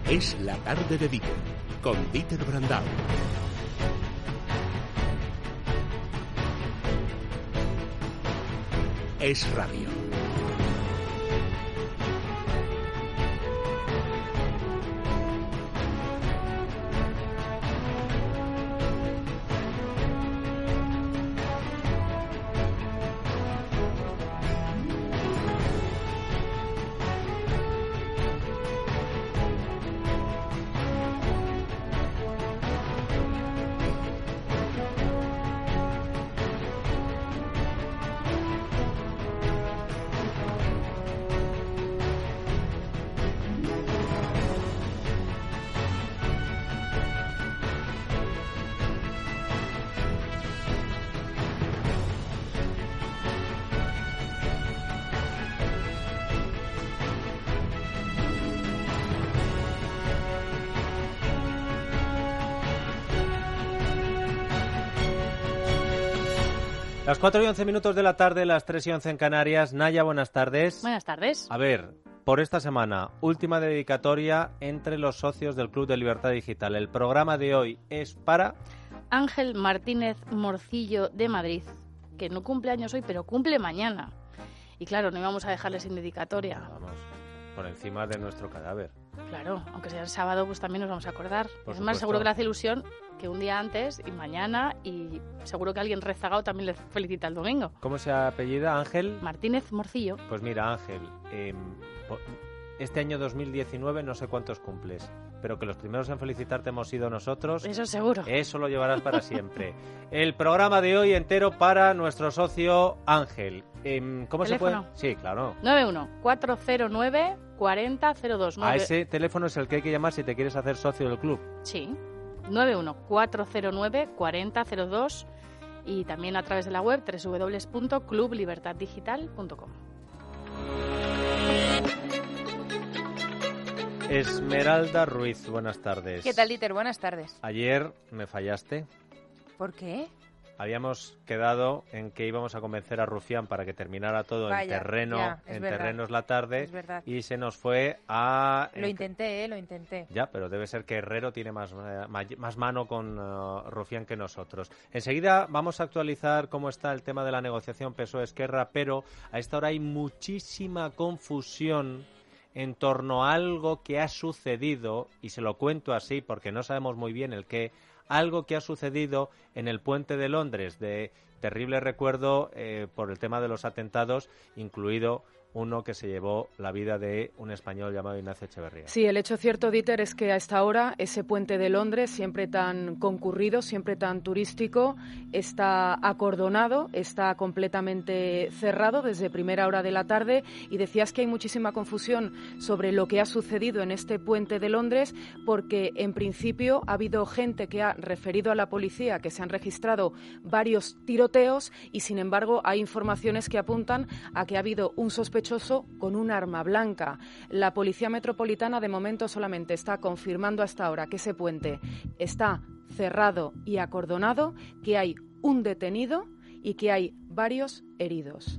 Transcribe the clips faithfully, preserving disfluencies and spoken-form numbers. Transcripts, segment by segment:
Es la tarde de Dieter, con Dieter Brandau. Es radio. Las cuatro y once minutos de la tarde, las tres y once en Canarias. Naya, buenas tardes. Buenas tardes. A ver, por esta semana, última dedicatoria entre los socios del Club de Libertad Digital. El programa de hoy es para... Ángel Martínez Morcillo de Madrid, que no cumple años hoy, pero cumple mañana. Y claro, no íbamos a dejarle sin dedicatoria. Vamos, por encima de nuestro cadáver. Claro, aunque sea el sábado, pues también nos vamos a acordar. Por es más, supuesto. seguro que le hace ilusión que un día antes y mañana, y seguro que alguien rezagado también le felicita el domingo. ¿Cómo se apellida, Ángel? Martínez Morcillo. Pues mira, Ángel, eh, este año dos mil diecinueve no sé cuántos cumples, pero que los primeros en felicitarte hemos sido nosotros. Eso seguro. Eso lo llevarás para siempre. El programa de hoy entero para nuestro socio Ángel. Eh, ¿Cómo ¿Teléfono? se puede? Sí, claro. nueve uno cuatro cero nueve cuarenta cero dos. A ese teléfono es el que hay que llamar si te quieres hacer socio del club. Sí, nueve uno cuatro cero nueve cuarenta cero dos y también a través de la web doble u doble u doble u punto club libertad digital punto com. Esmeralda Ruiz, buenas tardes. ¿Qué tal, Dieter? Buenas tardes. Ayer me fallaste. ¿Por qué? Habíamos quedado en que íbamos a convencer a Rufián para que terminara todo Vaya, en terreno, ya, es en verdad. terrenos la tarde, Es verdad. y se nos fue a... Lo intenté, ¿eh? Lo intenté. Ya, pero debe ser que Herrero tiene más, eh, may- más mano con uh, Rufián que nosotros. Enseguida vamos a actualizar cómo está el tema de la negociación P S O E-Esquerra, pero a esta hora hay muchísima confusión en torno a algo que ha sucedido, y se lo cuento así porque no sabemos muy bien el qué, algo que ha sucedido en el puente de Londres, de terrible recuerdo eh, por el tema de los atentados, incluido uno que se llevó la vida de un español llamado Ignacio Echeverría. Sí, el hecho cierto, Dieter, es que a esta hora ese puente de Londres, siempre tan concurrido, siempre tan turístico, está acordonado, está completamente cerrado desde primera hora de la tarde, y decías que hay muchísima confusión sobre lo que ha sucedido en este puente de Londres, porque en principio ha habido gente que ha referido a la policía que se han registrado varios tiroteos, y sin embargo hay informaciones que apuntan a que ha habido un sospechoso con un arma blanca. La Policía Metropolitana de momento solamente está confirmando hasta ahora que ese puente está cerrado y acordonado, que hay un detenido y que hay varios heridos.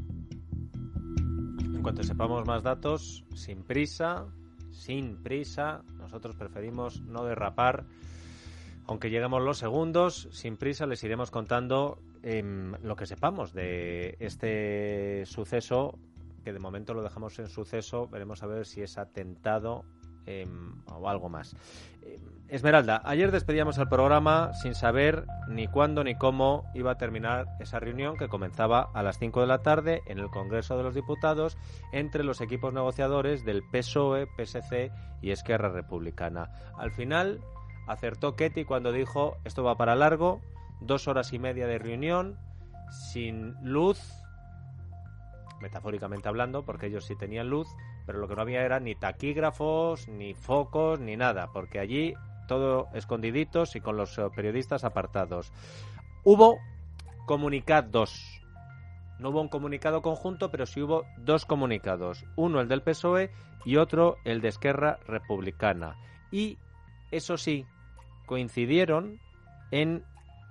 En cuanto sepamos más datos, sin prisa, sin prisa, nosotros preferimos no derrapar. Aunque lleguemos los segundos, sin prisa les iremos contando eh, lo que sepamos de este suceso, que de momento lo dejamos en suceso. Veremos a ver si es atentado eh, o algo más. Eh, Esmeralda, ayer despedíamos el programa sin saber ni cuándo ni cómo iba a terminar esa reunión que comenzaba a las cinco de la tarde en el Congreso de los Diputados entre los equipos negociadores del P S O E, P S C y Esquerra Republicana. Al final acertó Ketty cuando dijo: esto va para largo, dos horas y media de reunión, sin luz, metafóricamente hablando, porque ellos sí tenían luz, pero lo que no había era ni taquígrafos, ni focos, ni nada, porque allí todo escondiditos y con los periodistas apartados. Hubo comunicados. No hubo un comunicado conjunto, pero sí hubo dos comunicados. Uno el del P S O E y otro el de Esquerra Republicana. Y, eso sí, coincidieron en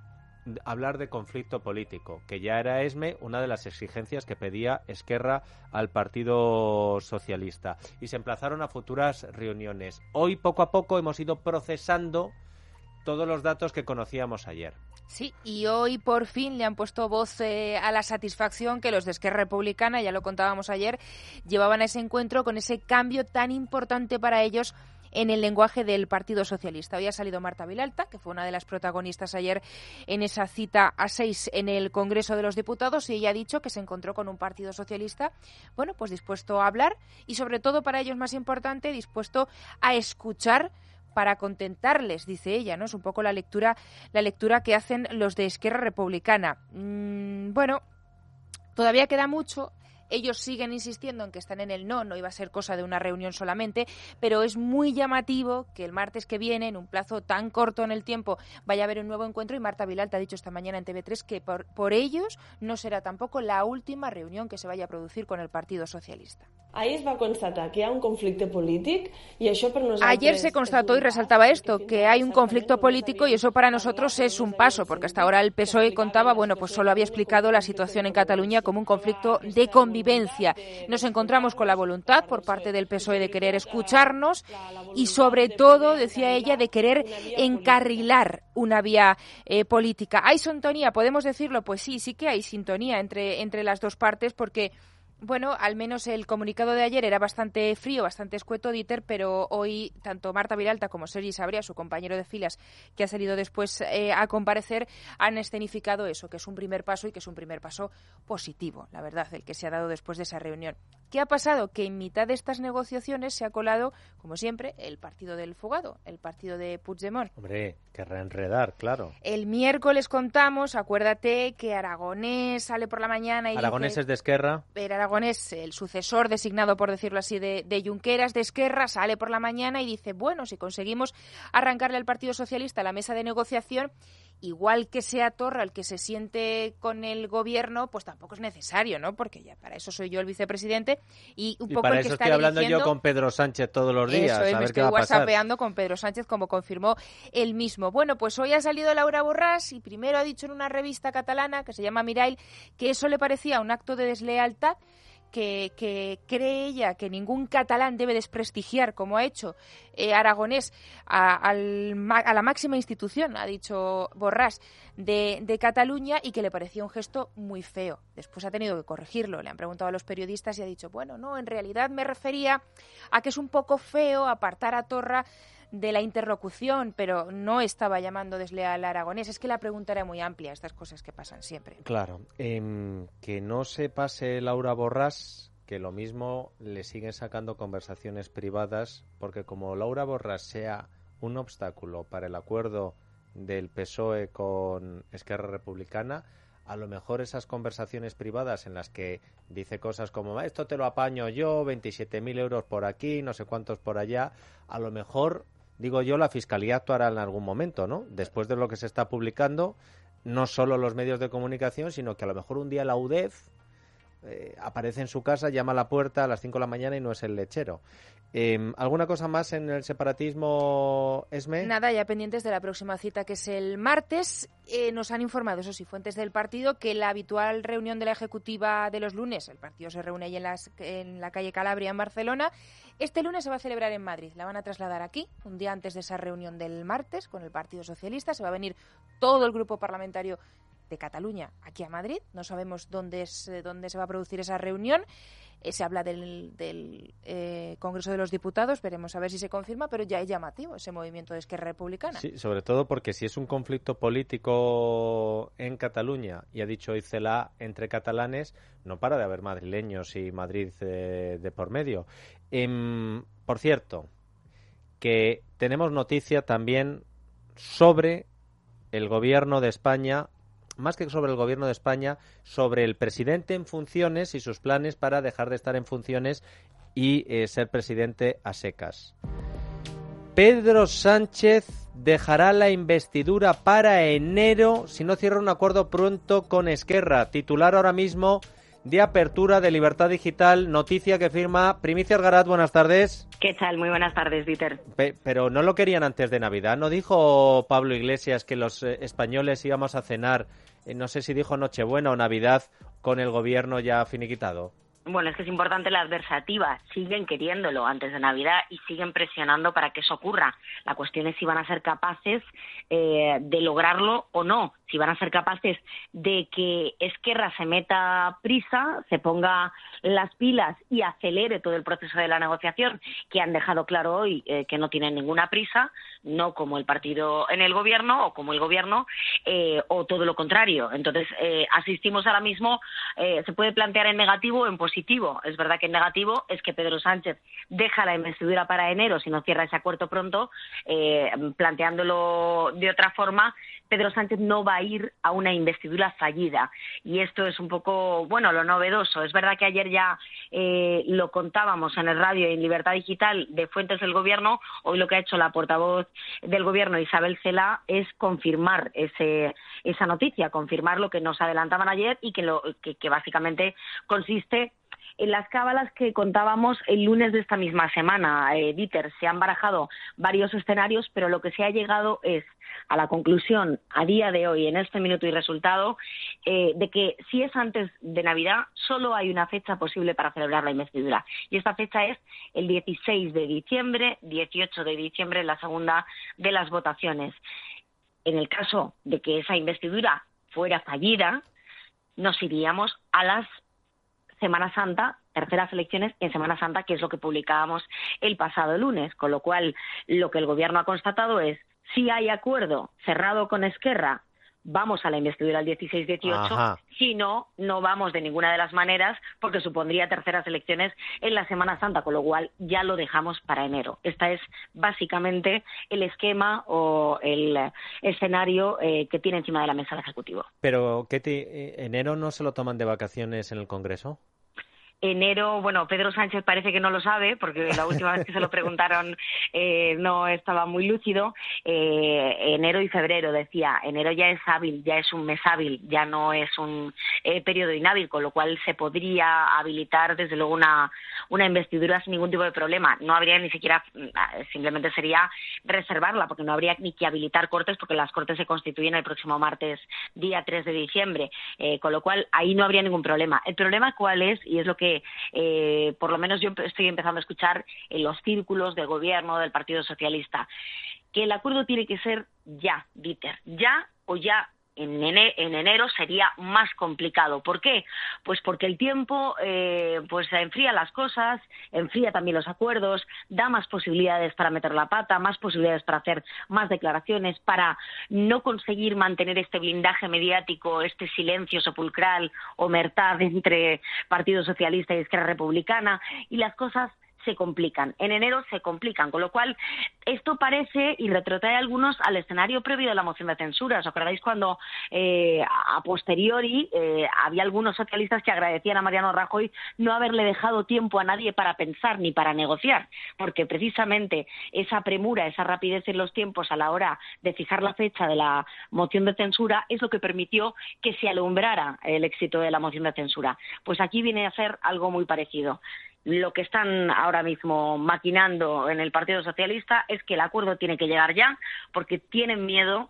hablar de conflicto político, que ya era, Esme, una de las exigencias que pedía Esquerra al Partido Socialista. Y se emplazaron a futuras reuniones. Hoy, poco a poco, hemos ido procesando todos los datos que conocíamos ayer. Sí, y hoy por fin le han puesto voz eh, a la satisfacción que los de Esquerra Republicana, ya lo contábamos ayer, llevaban a ese encuentro con ese cambio tan importante para ellos en el lenguaje del Partido Socialista. Hoy ha salido Marta Vilalta, que fue una de las protagonistas ayer en esa cita a seis en el Congreso de los Diputados, y ella ha dicho que se encontró con un Partido Socialista, bueno, pues dispuesto a hablar y, sobre todo, para ellos más importante, dispuesto a escuchar para contentarles, dice ella, ¿no? Es un poco la lectura, la lectura que hacen los de Esquerra Republicana. Mm, bueno, todavía queda mucho. Ellos siguen insistiendo en que están en el no, no iba a ser cosa de una reunión solamente, pero es muy llamativo que el martes que viene, en un plazo tan corto en el tiempo, vaya a haber un nuevo encuentro, y Marta Vilalta ha dicho esta mañana en T V tres que por, por ellos no serà tampoco la última reunión que se vaya a producir con el Partido Socialista. Ahir es va constatar que hi ha un conflicte polític y això per nosaltres... Ayer se constató y resaltaba esto, que hay un conflicto político, y eso para nosotros es un paso, porque hasta ahora el P S O E contaba, bueno, pues solo había explicado la situación en Cataluña como un conflicto de convivencia. Nos encontramos con la voluntad por parte del P S O E de querer escucharnos y, sobre todo, decía ella, de querer encarrilar una vía eh, política. ¿Hay sintonía? ¿Podemos decirlo? Pues sí, sí que hay sintonía entre, entre las dos partes, porque... Bueno, al menos el comunicado de ayer era bastante frío, bastante escueto, Dieter, pero hoy tanto Marta Vilalta como Sergi Sabria, su compañero de filas, que ha salido después eh, a comparecer, han escenificado eso, que es un primer paso y que es un primer paso positivo, la verdad, el que se ha dado después de esa reunión. ¿Qué ha pasado? Que en mitad de estas negociaciones se ha colado, como siempre, el partido del fugado, el partido de Puigdemont. Hombre, que reenredar, claro. El miércoles contamos, acuérdate, que Aragonés sale por la mañana y Aragonés dice, es de Esquerra. Era Aragonés, el sucesor designado, por decirlo así, de, de Junqueras, de Esquerra, sale por la mañana y dice, bueno, si conseguimos arrancarle al Partido Socialista a la mesa de negociación, igual que sea Torra el que se siente con el gobierno, pues tampoco es necesario, ¿no? Porque ya para eso soy yo el vicepresidente y un y poco para el que eso está estoy hablando dirigiendo... yo con Pedro Sánchez todos los días, Eso es, a me ver estoy qué va a pasar. whatsappeando con Pedro Sánchez, como confirmó él mismo. Bueno, pues hoy ha salido Laura Borràs y primero ha dicho en una revista catalana que se llama Mirail que eso le parecía un acto de deslealtad, que, que cree ella que ningún catalán debe desprestigiar, como ha hecho eh, Aragonés, a, al, a la máxima institución, ha dicho Borràs, de, de Cataluña, y que le parecía un gesto muy feo. Después ha tenido que corregirlo, le han preguntado a los periodistas y ha dicho, bueno, no, en realidad me refería a que es un poco feo apartar a Torra de la interlocución, pero no estaba llamando desleal a Aragonés. Es que la pregunta era muy amplia, estas cosas que pasan siempre. Claro, eh, que no se pase Laura Borràs, que lo mismo le siguen sacando conversaciones privadas, porque como Laura Borràs sea un obstáculo para el acuerdo del P S O E con Esquerra Republicana, a lo mejor esas conversaciones privadas en las que dice cosas como esto te lo apaño yo, veintisiete mil euros por aquí, no sé cuántos por allá, a lo mejor, digo yo, la Fiscalía actuará en algún momento, ¿no? Después de lo que se está publicando, no solo los medios de comunicación, sino que a lo mejor un día la U D E F eh, aparece en su casa, llama a la puerta a las cinco de la mañana y no es el lechero. Eh, ¿Alguna cosa más en el separatismo, Esme? Nada, ya pendientes de la próxima cita, que es el martes. Eh, nos han informado, eso sí, fuentes del partido, que la habitual reunión de la ejecutiva de los lunes, el partido se reúne ahí en, las, en la calle Calabria, en Barcelona, este lunes se va a celebrar en Madrid. La van a trasladar aquí, un día antes de esa reunión del martes con el Partido Socialista. Se va a venir todo el grupo parlamentario de Cataluña aquí a Madrid. No sabemos dónde, es, dónde se va a producir esa reunión. Eh, se habla del, del eh, Congreso de los Diputados, veremos a ver si se confirma, pero ya es llamativo ese movimiento de Esquerra Republicana. Sí, sobre todo porque si es un conflicto político en Cataluña, y ha dicho hoy Celaá, entre catalanes, no para de haber madrileños y Madrid eh, de por medio. Eh, por cierto, que tenemos noticia también sobre el gobierno de España, más que sobre el gobierno de España, sobre el presidente en funciones y sus planes para dejar de estar en funciones y eh, ser presidente a secas. Pedro Sánchez dejará la investidura para enero si no cierra un acuerdo pronto con Esquerra. Titular ahora mismo de apertura de Libertad Digital, noticia que firma Primicias Garat. Buenas tardes. ¿Qué tal? Muy buenas tardes, Dieter. Pe- pero no lo querían antes de Navidad. ¿No dijo Pablo Iglesias que los eh, españoles íbamos a cenar, eh, no sé si dijo Nochebuena o Navidad, con el gobierno ya finiquitado? Bueno, es que es importante la adversativa. Siguen queriéndolo antes de Navidad y siguen presionando para que eso ocurra. La cuestión es si van a ser capaces eh, de lograrlo o no. Si van a ser capaces de que Esquerra se meta prisa, se ponga las pilas y acelere todo el proceso de la negociación, que han dejado claro hoy eh, que no tienen ninguna prisa, no como el partido en el gobierno o como el gobierno, eh, o todo lo contrario. Entonces, eh, asistimos ahora mismo, eh, se puede plantear en negativo o en positivo. Es verdad que en negativo es que Pedro Sánchez deja la investidura para enero si no cierra ese acuerdo pronto. Eh, planteándolo de otra forma, Pedro Sánchez no va a ir a una investidura fallida. Y esto es un poco, bueno, lo novedoso. Es verdad que ayer ya eh, lo contábamos en el radio y en Libertad Digital de fuentes del Gobierno. Hoy lo que ha hecho la portavoz del Gobierno, Isabel Celaá, es confirmar ese, esa noticia, confirmar lo que nos adelantaban ayer y que, lo, que, que básicamente consiste en las cábalas que contábamos el lunes de esta misma semana. Eh, Dieter, se han barajado varios escenarios, pero lo que se ha llegado es a la conclusión, a día de hoy, en este minuto y resultado, eh, de que si es antes de Navidad, solo hay una fecha posible para celebrar la investidura. Y esta fecha es el dieciséis de diciembre, dieciocho de diciembre, la segunda de las votaciones. En el caso de que esa investidura fuera fallida, nos iríamos a las Semana Santa, terceras elecciones en Semana Santa, que es lo que publicábamos el pasado lunes, con lo cual lo que el Gobierno ha constatado es, si hay acuerdo cerrado con Esquerra, vamos a la investidura el dieciséis dieciocho, Ajá. Si no, no vamos de ninguna de las maneras, porque supondría terceras elecciones en la Semana Santa, con lo cual ya lo dejamos para enero. Este es básicamente el esquema o el escenario eh, que tiene encima de la mesa el Ejecutivo. Pero, ¿qué te, enero no se lo toman de vacaciones en el Congreso? Enero, bueno, Pedro Sánchez parece que no lo sabe, porque la última vez que se lo preguntaron eh, no estaba muy lúcido. Eh, enero y febrero, decía, enero ya es hábil, ya es un mes hábil, ya no es un eh, periodo inhábil, con lo cual se podría habilitar desde luego una, una investidura sin ningún tipo de problema. No habría ni siquiera, simplemente sería reservarla, porque no habría ni que habilitar cortes, porque las cortes se constituyen el próximo martes, día tres de diciembre, eh, con lo cual ahí no habría ningún problema. El problema cuál es, y es lo que Eh, por lo menos yo estoy empezando a escuchar en los círculos del Gobierno, del Partido Socialista, que el acuerdo tiene que ser ya, Dieter, ya o ya. En enero sería más complicado. ¿Por qué? Pues porque el tiempo eh, pues enfría las cosas, enfría también los acuerdos, da más posibilidades para meter la pata, más posibilidades para hacer más declaraciones, para no conseguir mantener este blindaje mediático, este silencio sepulcral o omertad entre Partido Socialista y Esquerra Republicana, y las cosas se complican. En enero se complican, con lo cual esto parece y retrotrae a algunos al escenario previo de la moción de censura. ¿Os acordáis cuando eh, a posteriori eh, había algunos socialistas que agradecían a Mariano Rajoy no haberle dejado tiempo a nadie para pensar ni para negociar? Porque precisamente esa premura, esa rapidez en los tiempos a la hora de fijar la fecha de la moción de censura es lo que permitió que se alumbrara el éxito de la moción de censura. Pues aquí viene a ser algo muy parecido. Lo que están ahora mismo maquinando en el Partido Socialista es que el acuerdo tiene que llegar ya, porque tienen miedo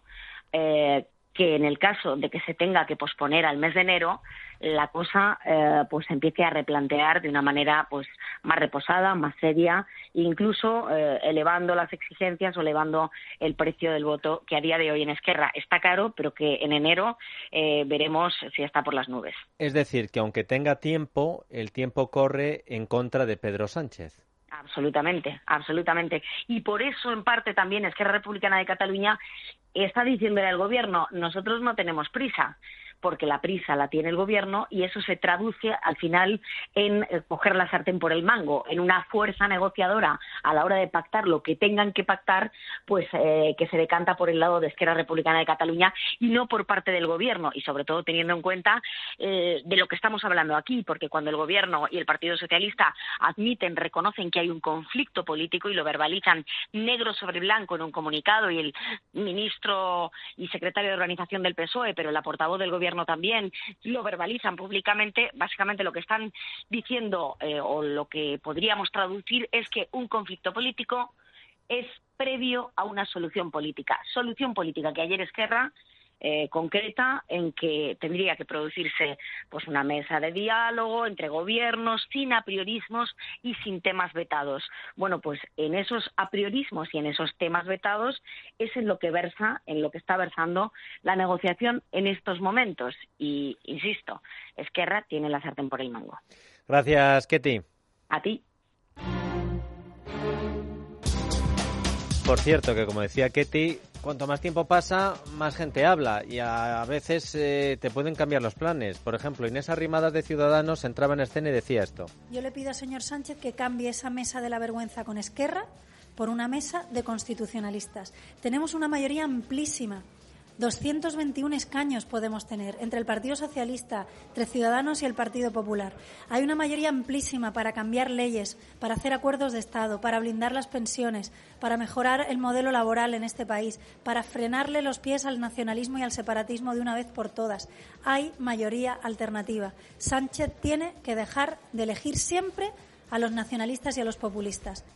eh, que en el caso de que se tenga que posponer al mes de enero, la cosa eh, pues empiece a replantear de una manera pues más reposada, más seria, incluso eh, elevando las exigencias o elevando el precio del voto, que a día de hoy en Esquerra está caro, pero que en enero eh, veremos si está por las nubes. Es decir, que aunque tenga tiempo, el tiempo corre en contra de Pedro Sánchez. Absolutamente, absolutamente. Y por eso, en parte, también Esquerra Republicana de Cataluña está diciéndole al Gobierno, nosotros no tenemos prisa, porque la prisa la tiene el Gobierno y eso se traduce al final en eh, coger la sartén por el mango, en una fuerza negociadora a la hora de pactar lo que tengan que pactar, pues eh, que se decanta por el lado de Esquerra Republicana de Cataluña y no por parte del Gobierno, y sobre todo teniendo en cuenta eh, de lo que estamos hablando aquí, porque cuando el Gobierno y el Partido Socialista admiten, reconocen que hay un conflicto político y lo verbalizan negro sobre blanco en un comunicado, y el ministro y secretario de Organización del P S O E, pero la portavoz del Gobierno gobierno también, lo verbalizan públicamente. Básicamente lo que están diciendo eh, o lo que podríamos traducir es que un conflicto político es previo a una solución política. Solución política que ayer Esquerra eh, concreta en que tendría que producirse pues una mesa de diálogo entre gobiernos, sin apriorismos y sin temas vetados. Bueno, pues en esos apriorismos y en esos temas vetados es en lo que versa, en lo que está versando la negociación en estos momentos. Y, insisto, Esquerra tiene la sartén por el mango. Gracias, Ketty. A ti. Por cierto, que como decía Ketty, cuanto más tiempo pasa, más gente habla y a, a veces eh, te pueden cambiar los planes. Por ejemplo, Inés Arrimadas de Ciudadanos entraba en escena y decía esto. Yo le pido al señor Sánchez que cambie esa mesa de la vergüenza con Esquerra por una mesa de constitucionalistas. Tenemos una mayoría amplísima. doscientos veintiún escaños podemos tener entre el Partido Socialista, entre Ciudadanos y el Partido Popular. Hay una mayoría amplísima para cambiar leyes, para hacer acuerdos de Estado, para blindar las pensiones, para mejorar el modelo laboral en este país, para frenarle los pies al nacionalismo y al separatismo de una vez por todas. Hay mayoría alternativa. Sánchez tiene que dejar de elegir siempre a los nacionalistas y a los populistas.